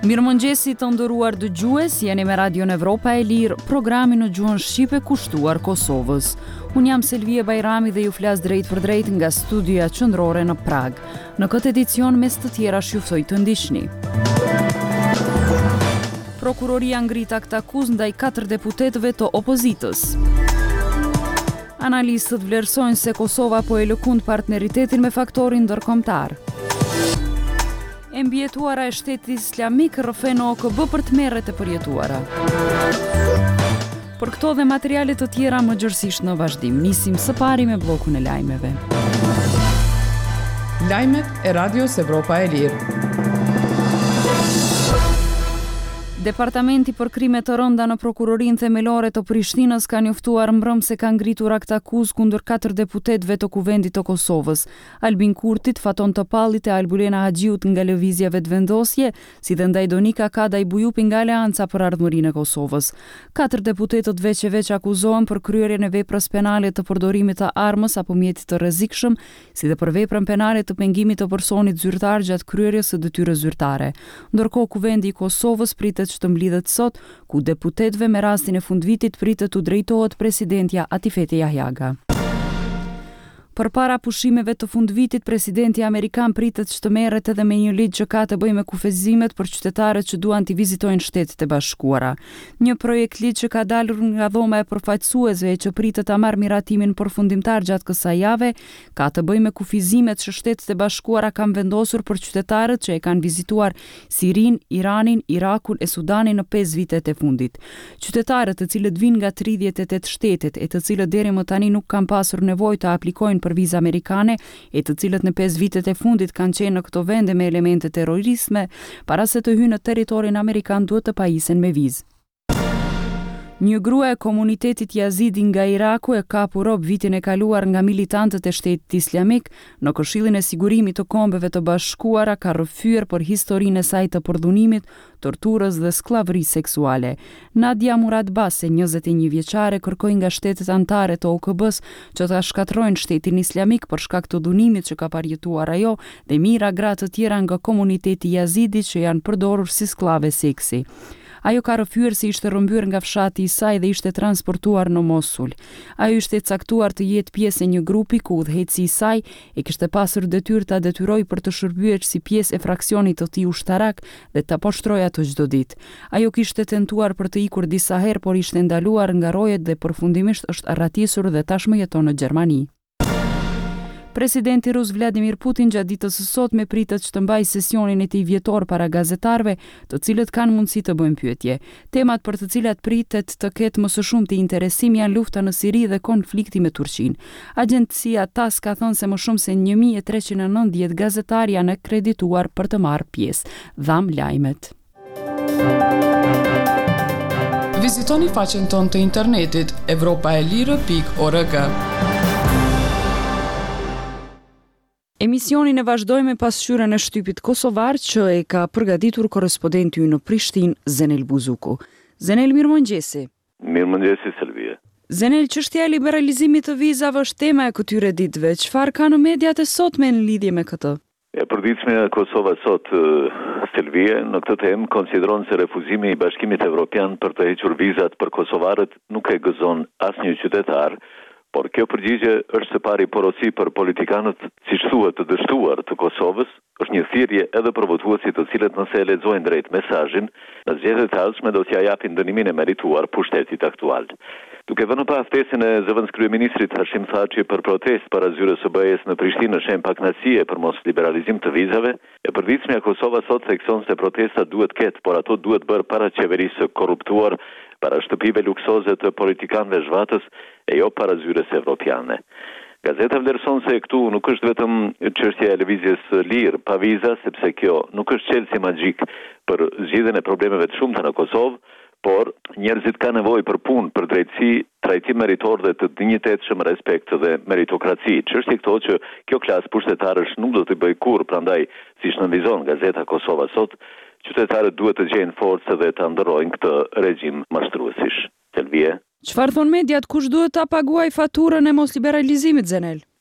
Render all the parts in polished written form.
Mirëmëngjesi të nderuar dëgjues, jeni me Radion Evropa e Lirë, programin në gjuhën shqipe kushtuar Kosovës. Unë jam Selvia Bajrami dhe ju flas drejt për drejt nga studioja qendrore në Prag. Në këtë edicion mes të tjera juftoj të ndiqni. Prokuroria ngrit akt akuzë ndaj 4 deputetëve të opozitës. Analistët vlerësojnë se Kosova po e lëkund partneritetin me faktorin ndërkombëtar. E mbjetuara e shtetit islamik rrëfen OKB për të merret e përjetuara. Për këto dhe materiale të tjera më gjërësisht në vazhdim, nisim së pari me bllokun e lajmeve. Lajmet e Radios Evropa e Lirë. Departamenti për krime të rënda në prokurorinë themelore të Prishtinës ka njoftuar mbrëm se ka ngritur akt akuzë kundër 4 deputetëve të Kuvendit të Kosovës, Albin Kurtit, Faton Topallit e Albulena Haxhiut nga lëvizja vetëvendosje, si dhe ndaj Donika Kadaj Bujupi nga Aleanca për Ardhmërinë e Kosovës. 4 deputetët veç e veç akuzohen për kryerjen e veprës penale të përdorimit të armës apo mjetit të rrezikshëm, si dhe për veprën penale të pengimit të personit zyrtar gjatë kryerjes së detyrës zyrtare. Ndërkohë Kuvendi i Kosovës pritet që të mblidhet sot, ku deputetëve me rastin e fundvitit pritet u drejtohet presidentja Atifete Jahjaga. Përpara pushimeve të fundvitit, presidenti amerikan pritet që të merret edhe me një ligj që ka të bëjë me kufizimet për qytetarët që duan të vizitojnë Shtetet e Bashkuara. Një projekt ligj që ka dalur nga dhoma e përfaqësuesve e që pritet ta marrë miratimin përfundimtar gjatë kësaj jave, ka të bëjë me kufizimet që Shtetet e Bashkuara kanë vendosur për qytetarët që e kanë vizituar Sirinë, Iranin, Irakun e Sudanin në 5 vitet e fundit. Qytetarët të cilët vinë nga 38 shtetet e të cilët deri më tani nuk kanë pasur nevojë të aplikojnë për vizë amerikane e të cilët në 5 vitet e fundit kanë qenë në këto vende me elemente terrorizme, para se të hyjnë në territorin amerikan duhet të pajisen me vizë. Një grua e komunitetit Yazidi nga Iraku e kapu rob vitin e kaluar nga militantët e Shtetit Islamik në Këshillin e Sigurimit të Kombeve të Bashkuara, ka rrëfyer për historinë e saj të përdhunimit, torturës dhe skllavërisë seksuale. Nadia Muradbase, 21 vjeçare, kërkoi nga shtetet anëtare të OKB-s që ta shkatrojnë Shtetin Islamik për shkak të dhunimit që ka parjetuar ajo dhe mira gra të tjera nga komuniteti Yazidi që janë përdorur si sklave seksi. Ajo ka rrëfyer se ishte rrëmbyer nga fshati i saj dhe ishte transportuar në Mosul. Ajo ishte caktuar të jetë pjesë e një grupi ku udhëheqësi i saj e kishte pasur detyrë ta detyrojë për të shërbyer si pjesë e fraksionit të tij ushtarak dhe ta poshtrojë ato çdo ditë. Ajo kishte tentuar për të ikur disa herë, por ishte ndaluar nga rojet dhe përfundimisht është arratisur dhe tashmë jeton në Gjermani. Presidenti rus Vladimir Putin gjatë ditës së sotme pritet që të mbajë sesionin e tij vjetor para gazetarëve, të cilët kanë mundësi të bëjnë pyetje. Temat për të cilat pritet të ketë më së shumti interesim janë lufta në Siri dhe konflikti me Turqinë. Agjencia TASS ka thënë se më shumë se 1390 gazetarë janë akredituar për të marrë pjesë. Dham lajmet. Vizitoni faqen tonë të internetit europaelire.org. Emisionin e vazhdojmë me pasqyrën e shtypit kosovar që e ka përgatitur korrespondenti ynë në Prishtinë, Zenel Buzuku. Zenel, mirëmëngjesi. Mirëmëngjesi, Selvia. Zenel, çështja e liberalizimit të vizave është tema e këtyre ditëve. Çfarë ka në mediat e sotme në lidhje me këtë? E përditshme e Kosova sot, Selvia, në këtë temë konsideron se refuzimi i Bashkimit Evropian për të hequr vizat për kosovarët nuk e gëzon asnjë qytetar. Por kjo përgjigje është së pari porosi për politikanët, siç thuhet, të dështuar të Kosovës, është një thirrje edhe për votuesit të cilët nëse e lexojnë drejt mesazhin, në zgjedhjet e ardhshme do t'ia japin dënimin e merituar pushtetit aktual. Duke vënë pa ftesën e zëvendës kryeministrit Hashim Thaçi për protestë para zyrës së BE-s në Prishtinë në shenjë pakënaqësie për mos liberalizim të vizave, e përditshmja Kosova sot thekson se protestat duhet ketë, por ato duhet bërë para qeverisë së korruptuar, para shtëpive luksoze të politikanëve zhvatës e jo para zyrës evropiane. Gazeta vlerëson se këtu nuk është vetëm çështja e lëvizjes lirë pa viza, sepse kjo nuk është çelësi magjik për zgjidhjen e problemeve të shumta në Kosovë, por njerëzit kanë nevojë për punë, për drejtësi, trajtim meritor dhe të dinjitetshëm, respekt dhe meritokraci. Çështja këto që kjo klasë pushtetarësh nuk do të bëjë kurrë, prandaj siç nënvizon Gazeta Kosova sot, qytetarët duhet të gjejnë forcë dhe të ndërrojnë këtë regjim mashtruesish. Selvie. Çfarë thon mediat, kush duhet ta paguajë faturën e mos liberalizimit, Zenel?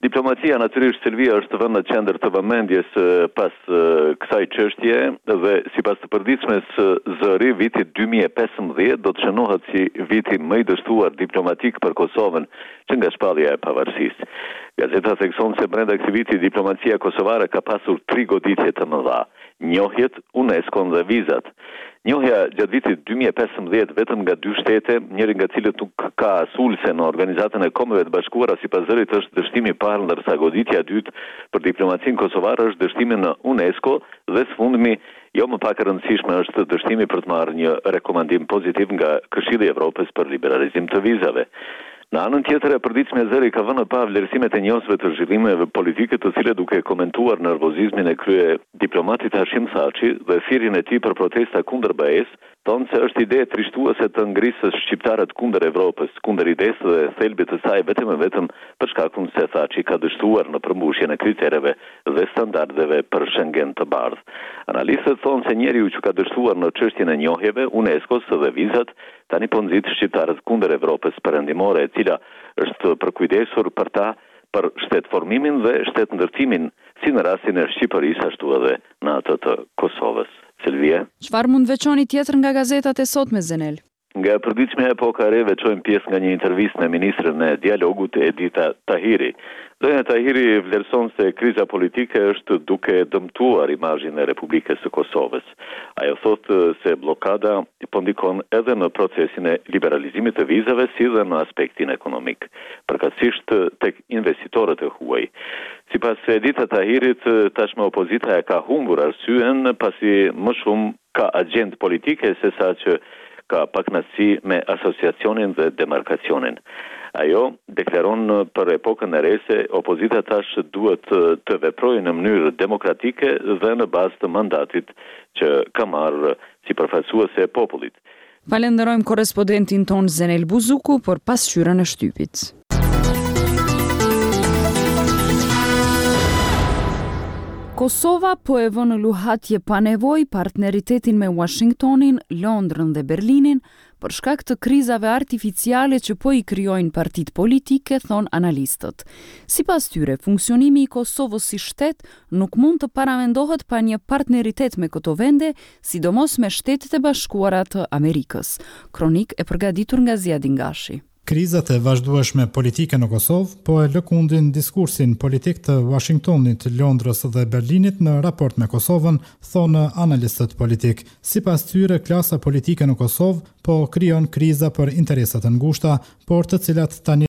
Diplomacia natyrisht Selvia është vend në qendër të vëmendjes pas kësaj çështje dhe sipas të përditshmes zëri vitit 2015 do të shënohet si viti më i dështuar diplomatik për Kosovën që nga shpallja e pavarësisë. Gazeta thekson se brenda këtij viti diplomacia kosovare ka pasur 3 goditje të mëdha: njohjet, UNESCO dhe vizat. Njohja gjatë vitit 2015 vetëm nga 2 shtete, njëri nga cilët nuk ka sulse në Organizatën e Kombeve të Bashkuara sipas zërit është dështimi i parë, ndërsa goditja e dytë për diplomacinë kosovare është dështimi në UNESCO dhe së fundmi, jo më pak e rëndësishme, është dështimi për të marrë një rekomandim pozitiv nga Këshilli i Evropës për liberalizim të vizave. Në anën tjetër e përditshme zëri ka vënë pa vlerësimet e njohësve të zhvillimeve politike të cilat duke komentuar nervozizmin e krye diplomatit Hashim Thaçi dhe thirrjen e tij për protesta kundër BE-s, thonë se është ide trishtuese të ngrisës shqiptarët kundër Evropës, kundër idesë dhe thelbit të saj vetëm e vetëm për shkakun se Thaçi ka dështuar në përmbushjen e kritereve dhe standardeve për Schengen të bardhë. Analistët thonë se njeriu që ka dështuar në çështjen e njohjeve, UNESCO-s dhe vizat, tani po nxit shqiptarët kundër Evropës perëndimore, e cila është përkujdesur për ta për shtetformimin dhe shtetndërtimin, si në rastin e Shqipërisë ashtu edhe në atë të Kosovës. Selvia. Çfarë mund veçoni tjetër nga gazetat e sotme, Zenel? Nga përditshmja e epoka e re veçojmë pjesë nga një intervistë me ministrën e dialogut Edita Tahiri. Zonja Tahiri vlerëson se kriza politike është duke dëmtuar imazhin e Republikës së Kosovës. Ajo thotë se blokada po ndikon edhe në procesin e liberalizimit të vizave si dhe në aspektin ekonomik, përkatësisht tek investitorët e huaj. Sipas Edita Tahirit, tashmë opozita e ka humbur arsyen pasi më shumë ka agjendë politike sesa që ka pakënaqësi me asociacionin dhe demarkacionin. Ajo deklaron për epokën e re se opozita tash duhet të veprojë në mënyrë demokratike dhe në bazë të mandatit që ka marrë si përfaqësuese e popullit. Falenderojmë korrespondentin ton Zenel Buzuku për pasqyrën e shtypit. Kosova po e vë në luhatje pa nevojë partneritetin me Washingtonin, Londrën dhe Berlinin për shkak të krizave artificiale që po i krijojnë partitë politike, thon analistët. Sipas tyre, funksionimi i Kosovës si shtet nuk mund të paramendohet pa një partneritet me këto vende, sidomos me Shtetet e Bashkuara të Amerikës. Kronik e përgatitur nga Ziadin Gashi. Krizat e vazhdueshme politike në Kosovë po e lëkundin diskursin politik të Washingtonit, Londrës dhe Berlinit në raport me Kosovën, thonë analistët politik. Sipas tyre, klasa politike në Kosovë po krijon kriza për interesat e ngushta, por të cilat tani